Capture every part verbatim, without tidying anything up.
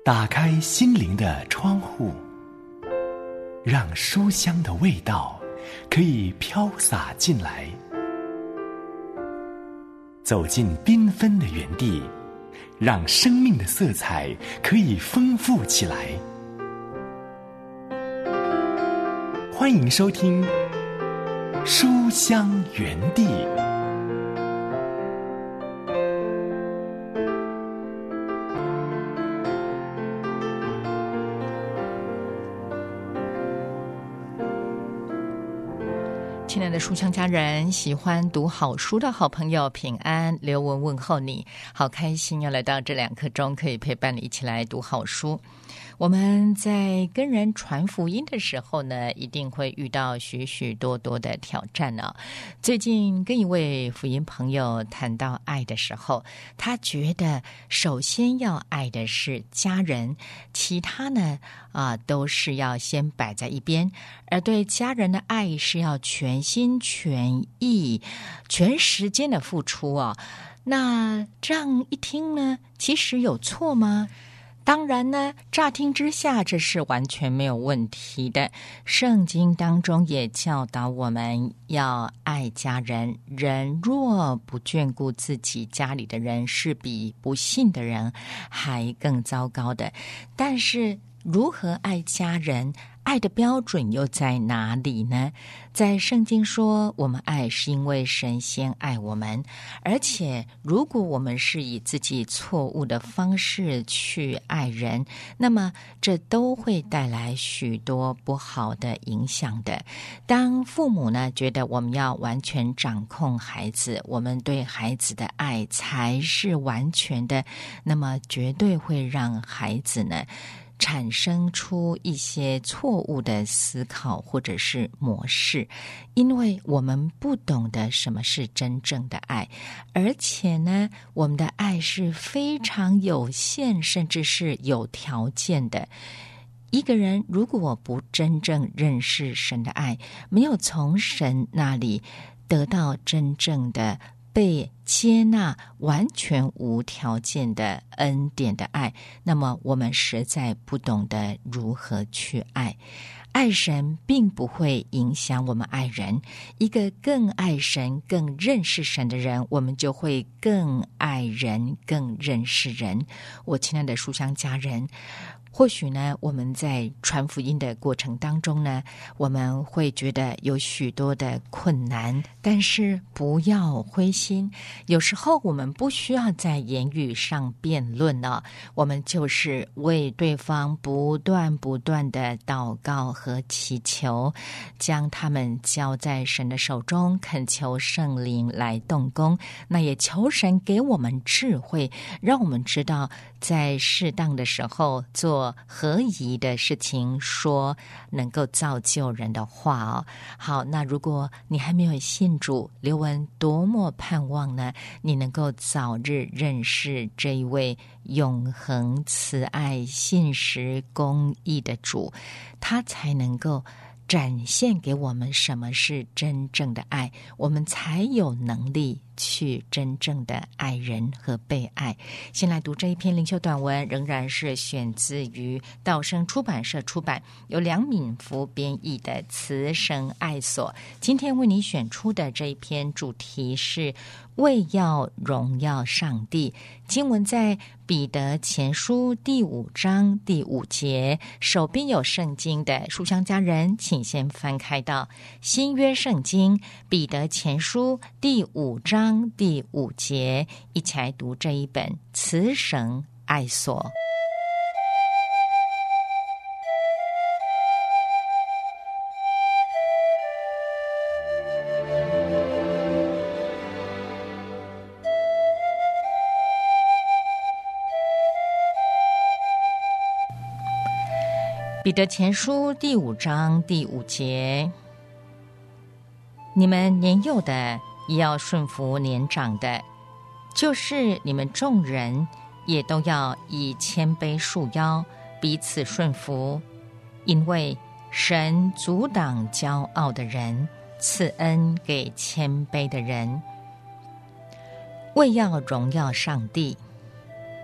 打开心灵的窗户，让书香的味道可以飘洒进来。走进缤纷的园地，让生命的色彩可以丰富起来。欢迎收听书香园地。 亲爱的书香家人，喜欢读好书的好朋友，平安，刘文问候你，好开心要来到这两刻钟，可以陪伴你一起来读好书。我们在跟人传福音的时候呢，一定会遇到许许多多的挑战呢、哦。最近跟一位福音朋友谈到爱的时候，他觉得首先要爱的是家人，其他呢啊都是要先摆在一边，而对家人的爱是要全心全意、全时间的付出哦。那这样一听呢，其实有错吗？当然呢，乍听之下这是完全没有问题的。圣经当中也教导我们要爱家人，人若不眷顾自己家里的人，是比不信的人还更糟糕的。但是如何爱家人，爱的标准又在哪里呢？在圣经说，我们爱是因为神先爱我们，而且如果我们是以自己错误的方式去爱人，那么这都会带来许多不好的影响的。当父母呢觉得我们要完全掌控孩子，我们对孩子的爱才是完全的，那么绝对会让孩子呢产生出一些错误的思考或者是模式，因为我们不懂得什么是真正的爱，而且呢，我们的爱是非常有限，甚至是有条件的。一个人如果不真正认识神的爱，没有从神那里得到真正的被接纳，完全无条件的恩典的爱，那么我们实在不懂得如何去爱。爱神并不会影响我们爱人，一个更爱神更认识神的人，我们就会更爱人更认识人。我亲爱的书香家人，或许呢，我们在传福音的过程当中呢，我们会觉得有许多的困难，但是不要灰心。有时候我们不需要在言语上辩论呢，我们就是为对方不断不断的祷告和祈求，将他们交在神的手中，恳求圣灵来动工。那也求神给我们智慧，让我们知道在适当的时候做合宜的事情，说能够造就人的话哦。好，那如果你还没有信主，刘文多么盼望呢，你能够早日认识这一位永恒慈爱信实公义的主，他才能够展现给我们什么是真正的爱，我们才有能力去真正的爱人和被爱。先来读这一篇灵修短文，仍然是选自于道生出版社出版，由梁敏福编译的《慈神爱所》。今天为你选出的这一篇主题是为要荣耀上帝。经文在彼得前书第五章第五节，手边有圣经的书香家人，请先翻开到新约圣经彼得前书第五章第五节，一起来读这一本慈神爱所。彼得前书第五章第五节，你们年幼的也要顺服年长的，就是你们众人也都要以谦卑束腰，彼此顺服，因为神阻挡骄傲的人，赐恩给谦卑的人。为要荣耀上帝，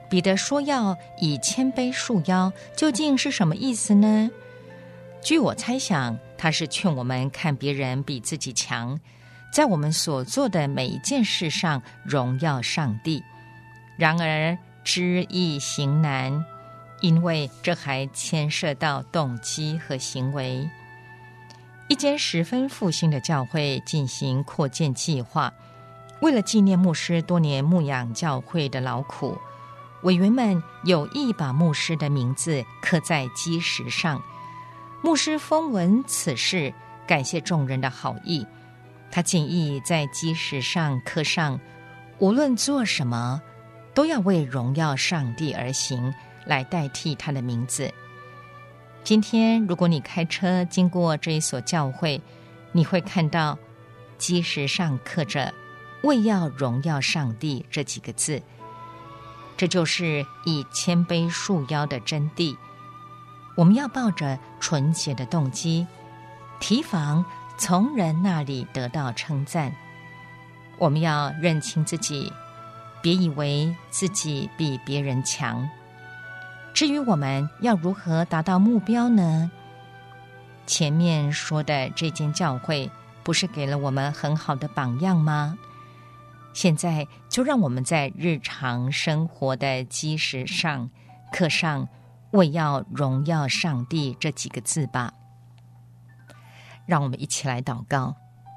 彼得说要以谦卑束腰，究竟是什么意思呢？据我猜想，他是劝我们看别人比自己强，在我们所做的每一件事上荣耀上帝。然而知易行难，因为这还牵涉到动机和行为。一间十分复兴的教会进行扩建计划，为了纪念牧师多年牧养教会的劳苦，委员们有意把牧师的名字刻在基石上。牧师风闻此事，感谢众人的好意，他建议在基石上刻上无论做什么都要为荣耀上帝而行，来代替他的名字。今天如果你开车经过这一所教会，你会看到基石上刻着为要荣耀上帝这几个字。这就是以谦卑束腰的真谛。我们要抱着纯洁的动机，提防从人那里得到称赞。我们要认清自己，别以为自己比别人强。至于我们要如何达到目标呢？前面说的这间教会不是给了我们很好的榜样吗？现在就让我们在日常生活的基石上刻上为要荣耀上帝这几个字吧。让我们一起来祷告。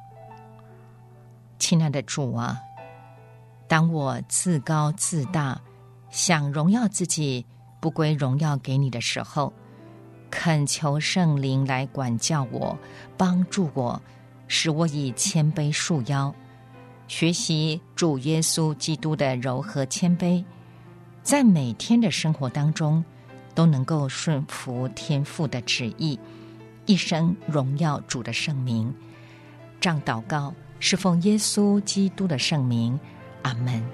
亲爱的主啊，当我自高自大，想荣耀自己，不归荣耀给你的时候，恳求圣灵来管教我，帮助我，使我以谦卑束腰，学习主耶稣基督的柔和谦卑，在每天的生活当中都能够顺服天父的旨意，一生荣耀主的圣名。这样祷告是奉耶稣基督的圣名，阿们。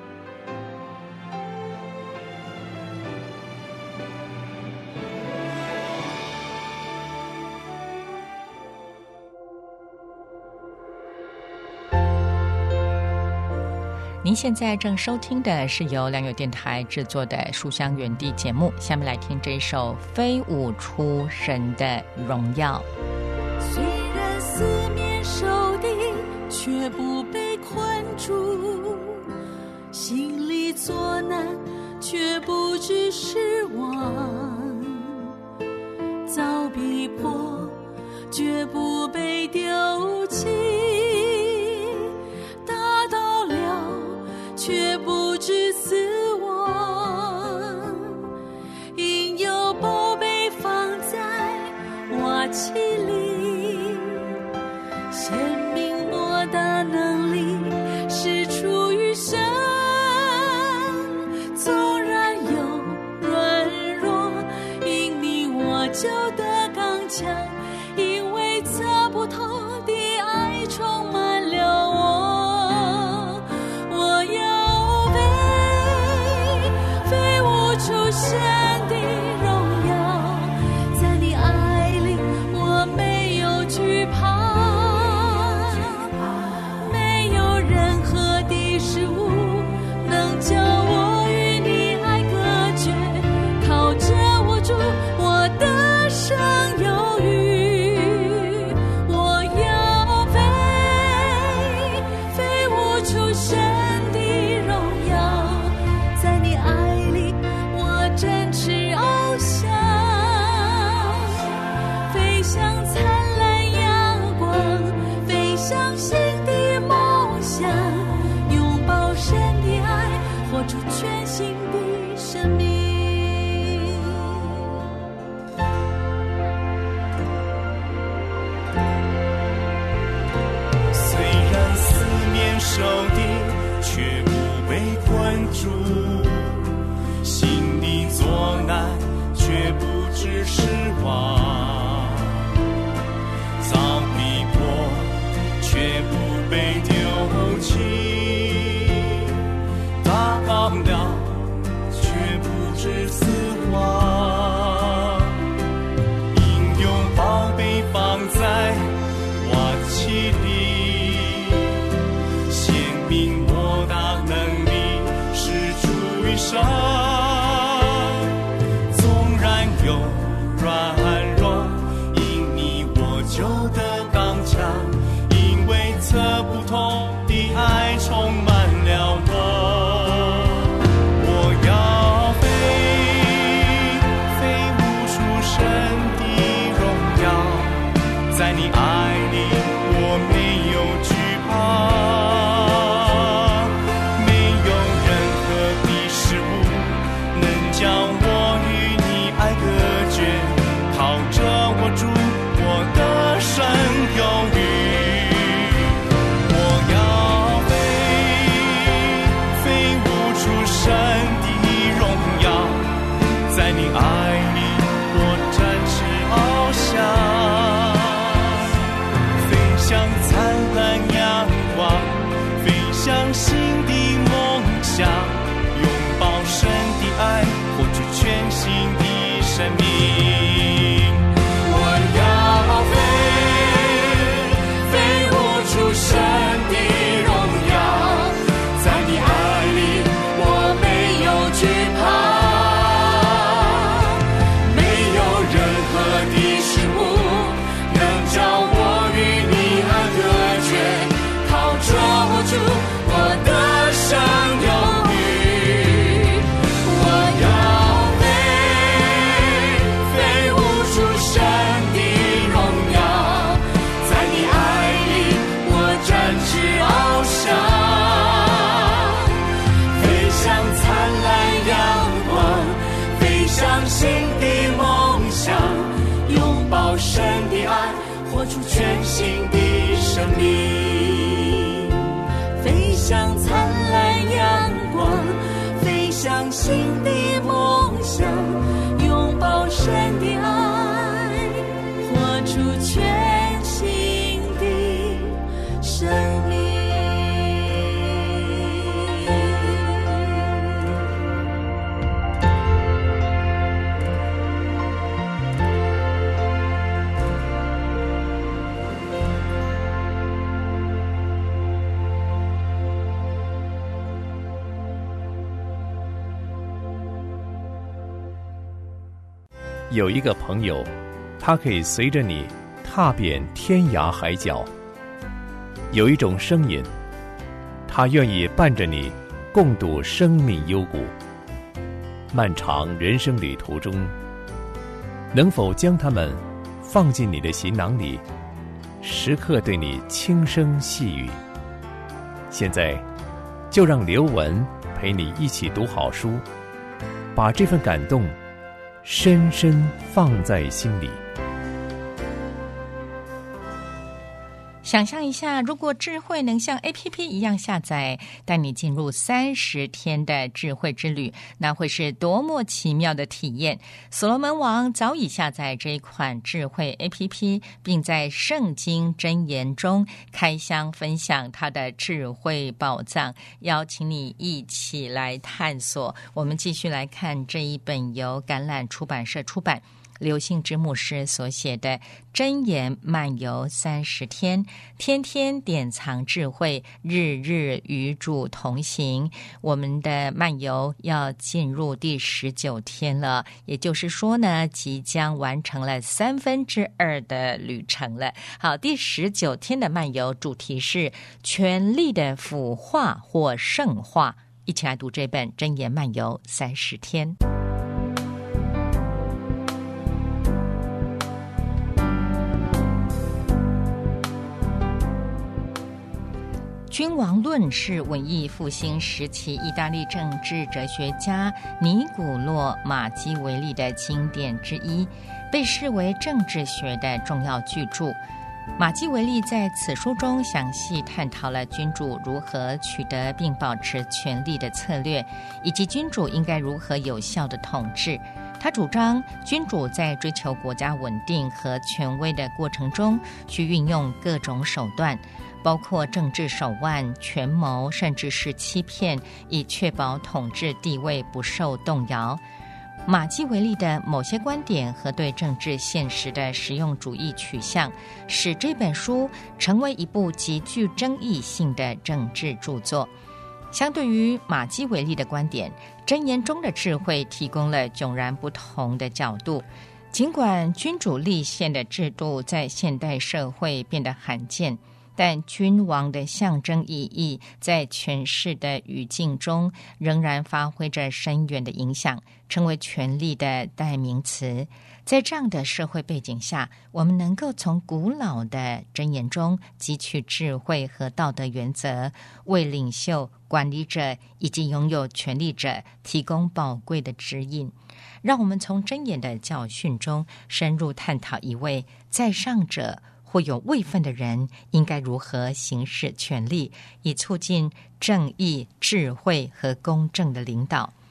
您现在正收听的是由良友电台制作的《书香园地》节目，下面来听这一首《飞舞出神的荣耀》。 虽然四面受敌，却不被困住，心里作难，却不知失望，遭逼迫，绝不被丢弃，达到了，却不知死亡，因有宝贝放在瓦器里，显明莫大能力是出于神，纵然有软弱，因你我就得刚强，因为测不透的爱充满了我，我要飞，飞舞出神的荣耀，在你爱里我没有惧怕，没有任何的事物能叫我与你爱隔绝，靠着我主，我的生有余，我要飞，飞舞出神的荣耀，在你爱里我展翅翱翔，飞向灿烂阳光，飞向新的梦想，拥抱神的爱，活出全新的生命。 虽然四面受敌，却不被困住，心里作难，却不知失望，遭逼迫，却不被丢弃，达到了，却不知死亡，因有宝贝放在瓦器里，显明莫大能力是出于神， 你爱里，我展翅翱翔，飞向灿烂阳光，飞向新的梦想，拥抱神的爱，活出全新的生命。我要飞，飞舞出神的荣耀，在你爱里我没有惧怕，没有任何的事物能叫我与你爱隔绝，靠着我主我的生有余。我要飞，飞舞出神的荣耀，在你爱里我展翅翱翔，飞向灿烂阳光，飞向新的梦想，拥抱神的爱，活出全新的生命。飞向灿烂阳光，飞向新的梦想，拥抱神的爱，活出全新的生命。 有一个朋友，他可以随着你踏遍天涯海角；有一种声音，他愿意伴着你共度生命幽谷。漫长人生旅途中，能否将他们放进你的行囊里，时刻对你轻声细语？现在，就让刘文陪你一起读好书，把这份感动深深放在心里。 想象一下，如果智慧能像 A P P 一样下载，带你进入三十天的智慧之旅，那会是多么奇妙的体验。所罗门王早已下载这一款智慧 A P P， 并在圣经箴言中开箱分享他的智慧宝藏，邀请你一起来探索。我们继续来看这一本由橄榄出版社出版，刘信之牧师所写的箴言漫游三十天，天天典藏智慧，日日与主同行。我们的漫游要进入第十九天了，也就是说呢，即将完成了三分之二的旅程了。好，第十九天的漫游主题是权力的腐化或圣化。一起来读这本箴言漫游三十天。君王论是文艺复兴时期意大利政治哲学家尼古洛·马基维利的经典之一，被视为政治学的重要巨著。马基维利在此书中详细探讨了君主如何取得并保持权力的策略，以及君主应该如何有效地统治。他主张君主在追求国家稳定和权威的过程中，需运用各种手段，包括政治手腕、权谋，甚至是欺骗，以确保统治地位不受动摇。马基维利的某些观点和对政治现实的实用主义取向，使这本书成为一部极具争议性的政治著作。相对于马基维利的观点，箴言中的智慧提供了迥然不同的角度。尽管君主立宪的制度在现代社会变得罕见，但君王的象征意义在权势的语境中仍然发挥着深远的影响，成为权力的代名词。在这样的社会背景下，我们能够从古老的箴言中汲取智慧和道德原则，为领袖、管理者以及拥有权力者提供宝贵的指引。让我们从箴言的教训中深入探讨一位在上者或有位分的人应该如何行使权力，以促进正义、智慧和公正的领导。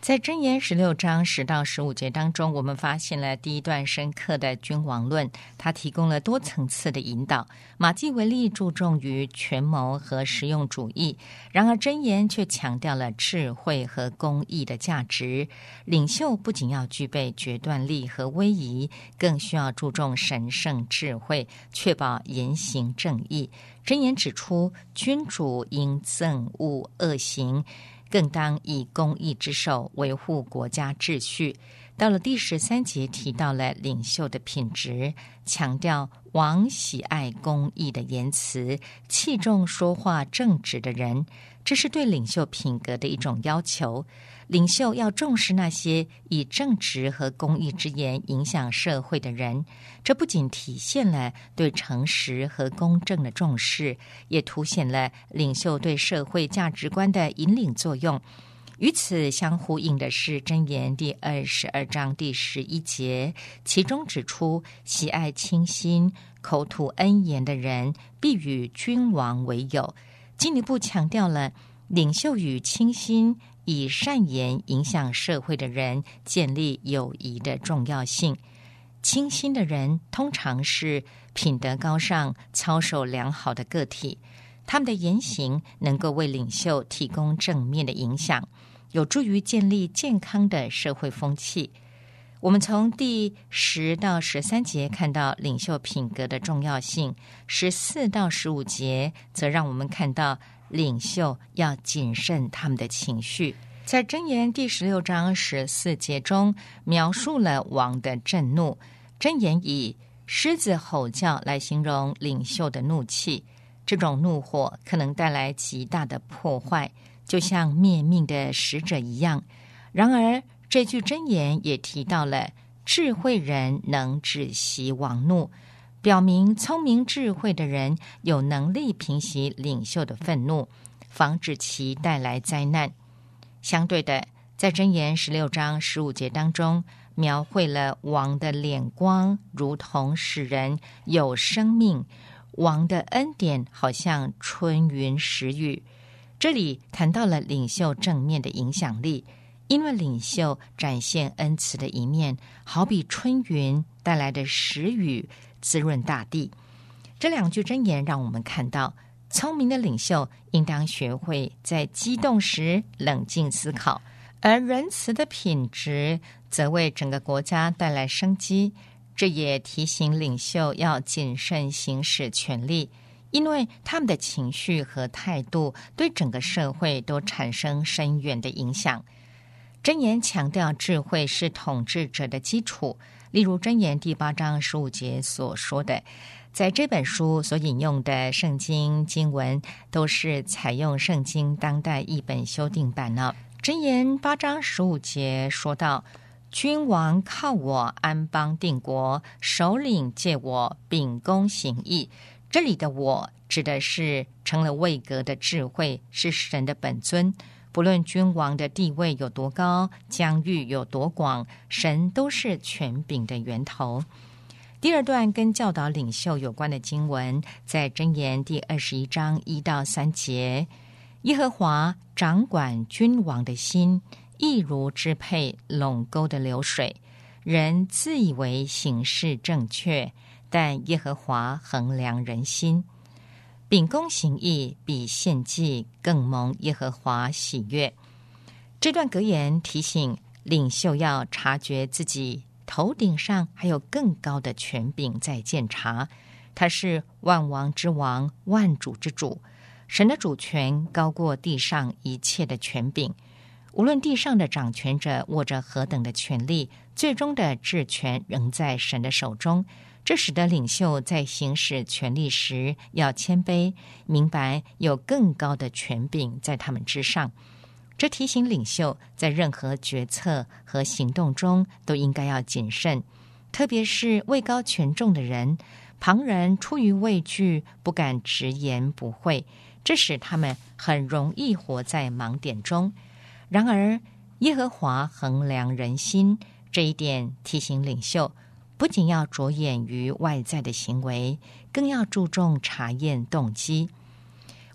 在箴言十六章十到十五节当中，我们发现了第一段深刻的君王论，它提供了多层次的引导。马基维利注重于权谋和实用主义，然而箴言却强调了智慧和公义的价值。领袖不仅要具备决断力和威仪，更需要注重神圣智慧，确保言行正义。箴言指出，君主应憎恶恶行，更当以公义之手维护国家秩序。到了第十三节，提到了领袖的品质，强调王喜爱公义的言辞，器重说话正直的人，这是对领袖品格的一种要求。领袖要重视那些以正直和公义之言影响社会的人，这不仅体现了对诚实和公正的重视，也凸显了领袖对社会价值观的引领作用。与此相呼应的是箴言第二十二章第十一节，其中指出，喜爱清心、口吐恩言的人，必与君王为友。进一步强调了领袖与清心、以善言影响社会的人建立友谊的重要性。清心的人通常是品德高尚、操守良好的个体，他们的言行能够为领袖提供正面的影响，有助于建立健康的社会风气。我们从第十到十三节看到领袖品格的重要性，十四到十五节则让我们看到领袖要谨慎他们的情绪。在箴言第十六章十四节中描述了王的震怒，箴言以狮子吼叫来形容领袖的怒气，这种怒火可能带来极大的破坏，就像灭命的使者一样。然而这句箴言也提到了智慧人能止息王怒，表明聪明智慧的人有能力平息领袖的愤怒，防止其带来灾难。相对的，在箴言十六章十五节当中，描绘了王的脸光如同使人有生命，王的恩典好像春云时雨。这里谈到了领袖正面的影响力，因为领袖展现恩慈的一面，好比春云带来的时雨，滋润大地。这两句箴言让我们看到，聪明的领袖应当学会在激动时冷静思考，而仁慈的品质则为整个国家带来生机。这也提醒领袖要谨慎行使权力，因为他们的情绪和态度对整个社会都产生深远的影响。箴言强调智慧是统治者的基础，例如箴言第八章十五节所说的，在这本书所引用的圣经经文都是采用圣经当代译本修订版呢。箴言八章十五节说到，君王靠我安邦定国，首领借我秉公行义。这里的我指的是成了位格的智慧，是神的本尊。不论君王的地位有多高，疆域有多广，神都是权柄的源头。第二段跟教导领袖有关的经文，在箴言第二十一章一到三节，耶和华掌管君王的心，亦如支配垄沟的流水。人自以为行事正确，但耶和华衡量人心。秉公行义比献祭更蒙耶和华喜悦。这段格言提醒领袖要察觉自己头顶上还有更高的权柄在监察，他是万王之王，万主之主，神的主权高过地上一切的权柄。无论地上的掌权者握着何等的权力，最终的治权仍在神的手中。这使得领袖在行使权力时要谦卑，明白有更高的权柄在他们之上。这提醒领袖在任何决策和行动中都应该要谨慎，特别是位高权重的人，旁人出于畏惧不敢直言不讳，这使他们很容易活在盲点中。然而耶和华衡量人心，这一点提醒领袖不仅要着眼于外在的行为，更要注重查验动机。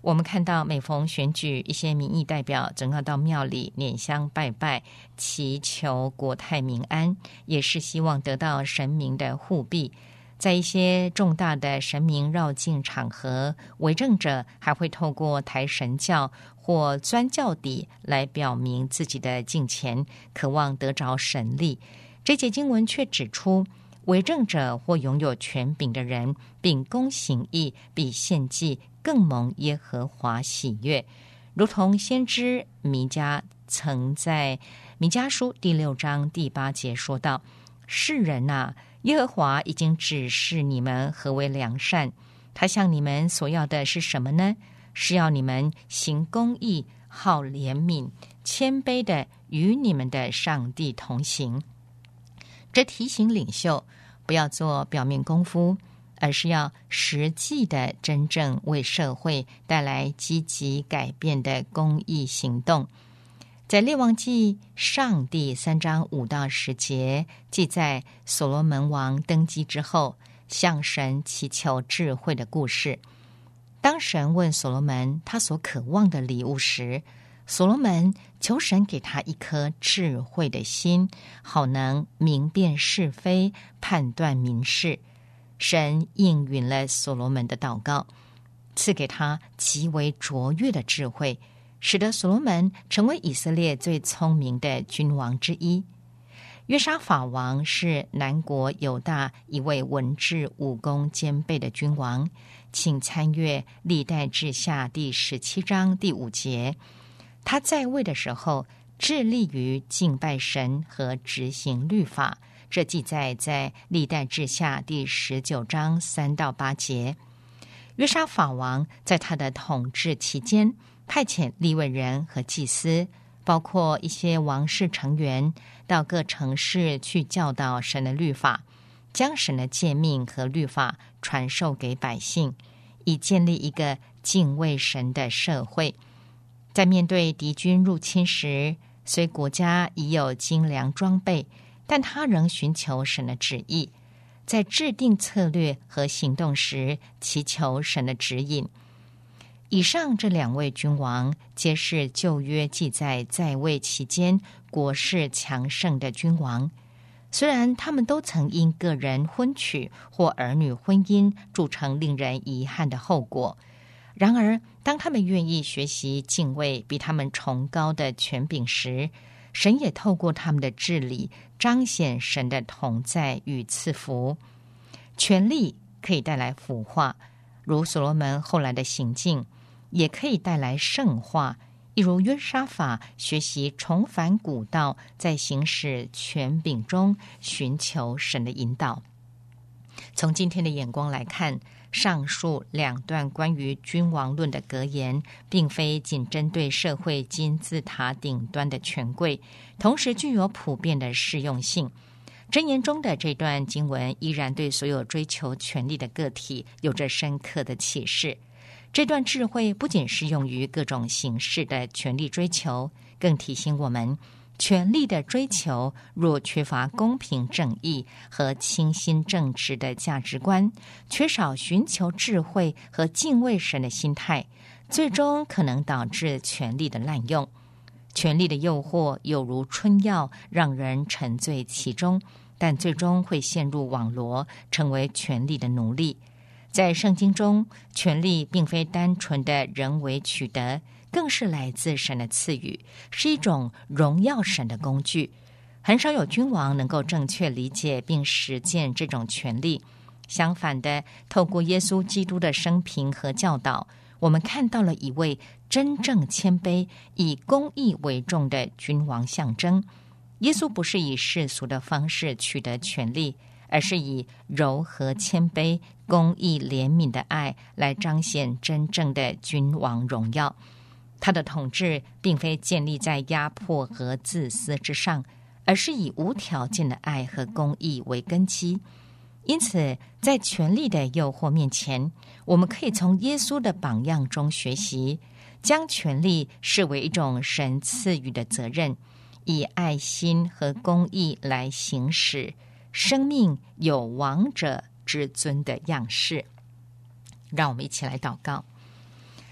我们看到每逢选举，一些民意代表总要到庙里拈香拜拜，祈求国泰民安，也是希望得到神明的护庇。在一些重大的神明绕境场合，为政者还会透过抬神轿或钻轿底来表明自己的敬虔，渴望得着神力。这节经文却指出，为政者或拥有权柄的人秉公行义，比献祭更蒙耶和华喜悦。如同先知弥迦曾在弥迦书第六章第八节说道：世人啊，耶和华已经指示你们何为良善，他向你们所要的是什么呢？是要你们行公义，好怜悯，谦卑的与你们的上帝同行。这提醒领袖不要做表面功夫，而是要实际的真正为社会带来积极改变的公益行动。在列王记上第三章五到十节记载所罗门王登基之后向神祈求智慧的故事。当神问所罗门他所渴望的礼物时，所罗门求神给他一颗智慧的心，好能明辨是非，判断民事。神应允了所罗门的祷告，赐给他极为卓越的智慧，使得所罗门成为以色列最聪明的君王之一。约沙法王是南国犹大一位文治武功兼备的君王，请参阅历代志下第十七章第五节。他在位的时候致力于敬拜神和执行律法，这记载在历代志下第十九章三到八节。约沙法王在他的统治期间派遣利未人和祭司，包括一些王室成员，到各城市去教导神的律法，将神的诫命和律法传授给百姓，以建立一个敬畏神的社会。在面对敌军入侵时，虽国家已有精良装备，但他仍寻求神的旨意，在制定策略和行动时祈求神的指引。以上这两位君王皆是旧约记载在位期间国势强盛的君王，虽然他们都曾因个人婚娶或儿女婚姻铸成令人遗憾的后果，然而当他们愿意学习敬畏比他们崇高的权柄时，神也透过他们的治理彰显神的同在与赐福。权力可以带来腐化，如所罗门后来的行径，也可以带来圣化，一如约沙法学习重返古道，在行使权柄中寻求神的引导。从今天的眼光来看，上述两段关于君王论的格言，并非仅针对社会金字塔顶端的权贵，同时具有普遍的适用性。箴言中的这段经文依然对所有追求权力的个体有着深刻的启示。这段智慧不仅适用于各种形式的权力追求，更提醒我们，权力的追求若缺乏公平正义和清新正直的价值观，缺少寻求智慧和敬畏神的心态，最终可能导致权力的滥用。权力的诱惑有如春药，让人沉醉其中，但最终会陷入网罗，成为权力的奴隶。在圣经中，权力并非单纯的人为取得，更是来自神的赐予，是一种荣耀神的工具。很少有君王能够正确理解并实践这种权利。相反的，透过耶稣基督的生平和教导，我们看到了一位真正谦卑、以公义为重的君王象征。耶稣不是以世俗的方式取得权力，而是以柔和谦卑、公义怜悯的爱来彰显真正的君王荣耀。他的统治并非建立在压迫和自私之上，而是以无条件的爱和公义为根基。因此，在权力的诱惑面前，我们可以从耶稣的榜样中学习，将权力视为一种神赐予的责任，以爱心和公义来行使，生命有王者之尊的样式。让我们一起来祷告。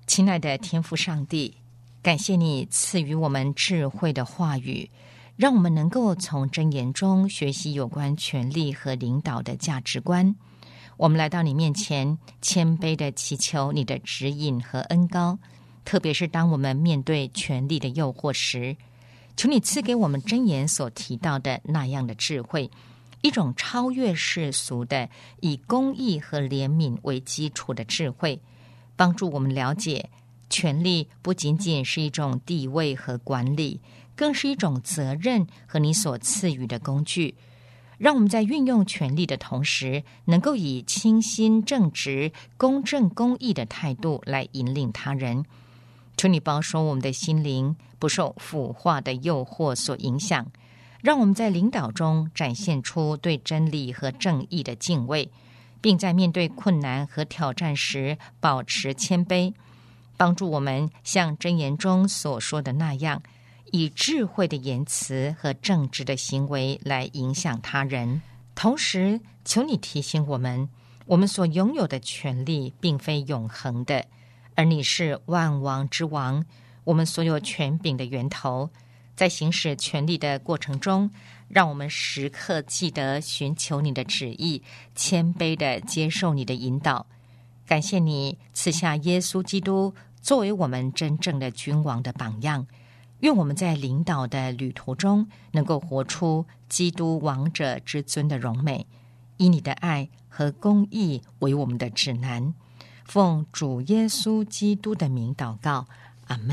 亲爱的天父上帝，感谢你赐予我们智慧的话语，让我们能够从箴言中学习有关权力和领导的价值观。我们来到你面前，谦卑地祈求你的指引和恩膏，特别是当我们面对权力的诱惑时，求你赐给我们箴言所提到的那样的智慧，一种超越世俗的以公义和怜悯为基础的智慧，帮助我们了解权力不仅仅是一种地位和管理，更是一种责任和你所赐予的工具。让我们在运用权力的同时，能够以清心正直、公正公义的态度来引领他人。求你保守我们的心灵不受腐化的诱惑所影响，让我们在领导中展现出对真理和正义的敬畏，并在面对困难和挑战时保持谦卑，帮助我们像箴言中所说的那样，以智慧的言辞和正直的行为来影响他人。同时，求你提醒我们，我们所拥有的权利并非永恒的，而你是万王之王，我们所有权柄的源头。在行使权力的过程中，让我们时刻记得寻求你的旨意，谦卑地接受你的引导。感谢你赐下耶稣基督作为我们真正的君王的榜样，愿我们在领导的旅途中能够活出基督王者之尊的荣美，以你的爱和公义为我们的指南。奉主耶稣基督的名祷告，阿们。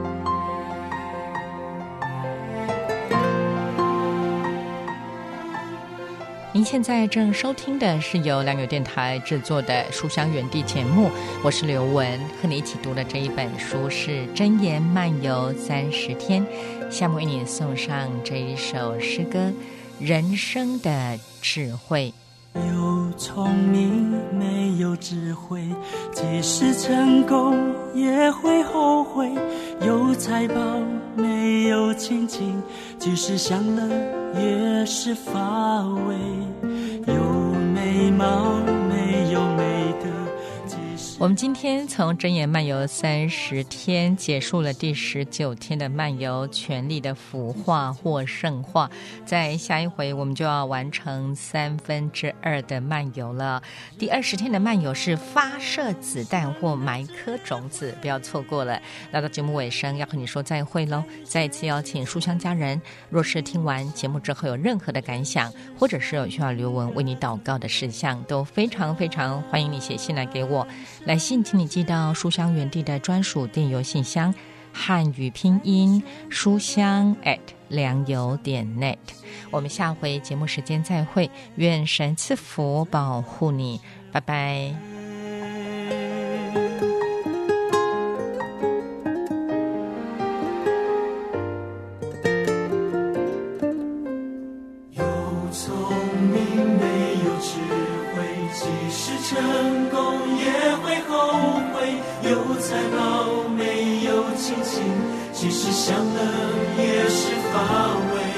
您现在正收听的是由良友电台制作的书香园地节目，我是刘雯，和你一起读的这一本书是箴言漫游三十天。下面为你送上这一首诗歌，人生的智慧。 有聪明没有智慧，即使成功也会后悔，有财宝没有亲情，即使享乐也是乏味，有美貌没有美德。 我们今天从箴言漫游三十天结束了第十九天的漫游，权力的腐化或圣化。在下一回我们就要完成三分之二的漫游了。第二十天的漫游是发射子弹或埋颗种子，不要错过了。来到节目尾声，要和你说再会喽。再一次邀请书香家人，若是听完节目之后有任何的感想，或者是有需要刘雯为你祷告的事项，都非常非常欢迎你写信来给我。来信请你寄到书香园地的专属电邮信箱，汉语拼音书香 at 良友点 net。 我们下回节目时间再会，愿神赐福保护你，拜拜。 有聪明没有智慧，即使成功也会后悔，有财宝没有亲情，即使享乐也是乏味。